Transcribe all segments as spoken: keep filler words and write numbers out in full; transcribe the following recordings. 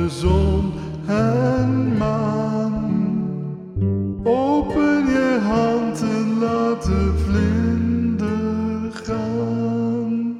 de zon en maan. Open je hand en laat de vlinder gaan.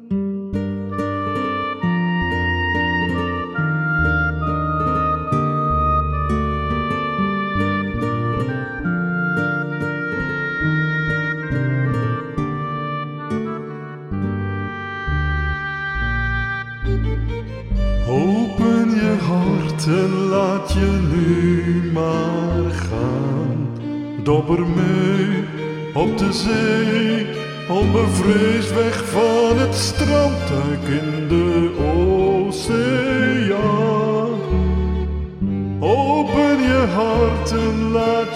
Open je hart en laat je nu maar gaan. Dobber mee op de zee, onbevreesd weg van het strand, duik in de oceaan. Open je hart en laat